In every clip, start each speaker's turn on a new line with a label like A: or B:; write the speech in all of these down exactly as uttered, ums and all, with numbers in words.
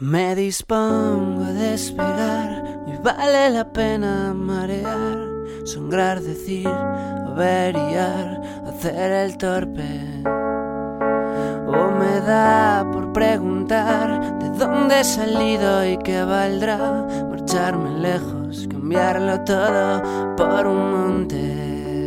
A: Me dispongo a despegar y vale la pena marear, sangrar, decir, averiar, hacer el torpe. O me da por preguntar de dónde he salido y qué valdrá marcharme lejos, cambiarlo todo por un monte.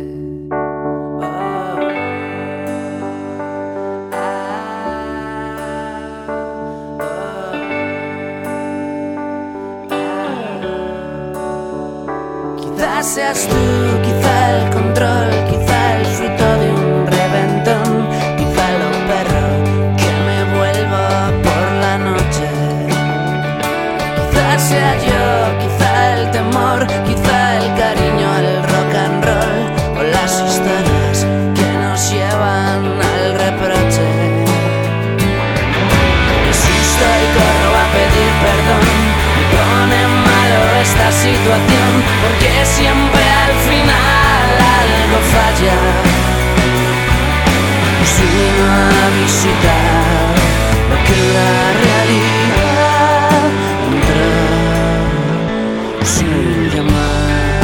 A: Quizás seas tú, quizá el control, quizá el fruto de un reventón, quizá lo perro que me vuelva por la noche. Quizás sea yo, quizá el temor, quizá el cariño al rock and roll, o las historias que nos llevan al reproche. Me asusto y corro a pedir perdón, me pone malo esta situación, porque siempre al final algo falla. Pues vino a visitar lo que la realidad entró sin llamar.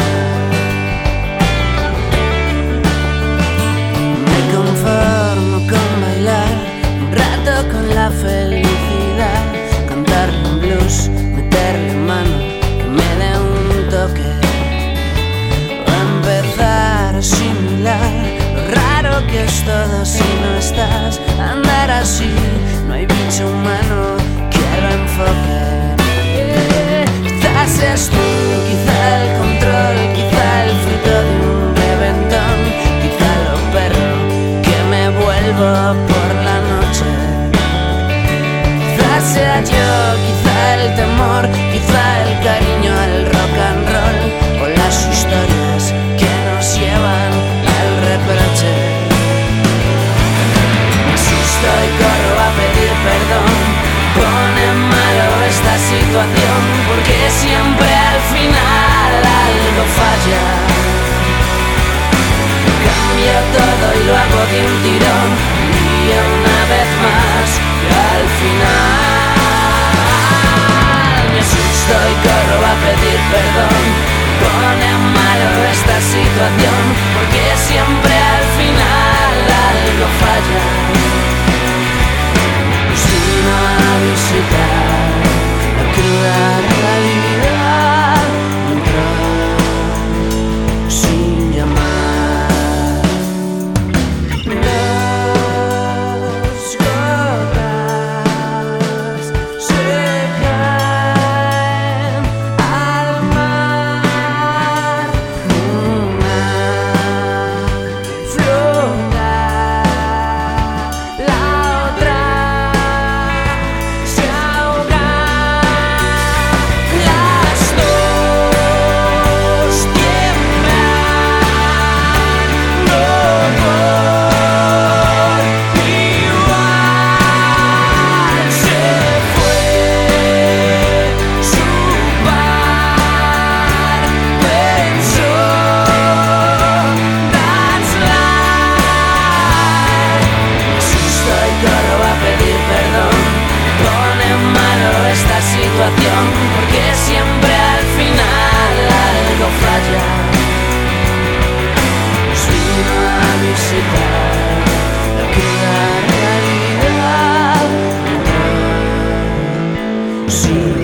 A: Me conformo con bailar un rato con la felicidad, cantar un blues, meterle mano, que me dé un toque, o empezar a asimilar lo raro que es todo si no estás. Andar así, no hay bicho humano que lo enfoque. Quizás seas tú, quizá el control, quizá el fruto de un reventón, quizá lo perro que me vuelvo por la noche. Quizás sea yo, quizá el temor, quizá el cariño al rock and roll, o las historias que nos llevan al reproche. Me asusto y corro a pedir perdón, pone malo esta situación, porque siempre al final algo falla. Cambio todo y lo hago de un tirón, y una vez más, y al final me asusto y corro a pedir perdón, pone malo esta situación, porque siempre al final algo falla. Pues vino a visitar la cruda realidad, entró sin llamar. Las gotas se caen al mar, una flota, la otra se ahoga. Las dos tiemblan, no por igual. Se fue su par, pensó, that's life. Me asusto y corro a pedir perdón, pone malo esta situación, porque siempre al final algo falla. Pues vino a visitar la cruda realidad, entró sin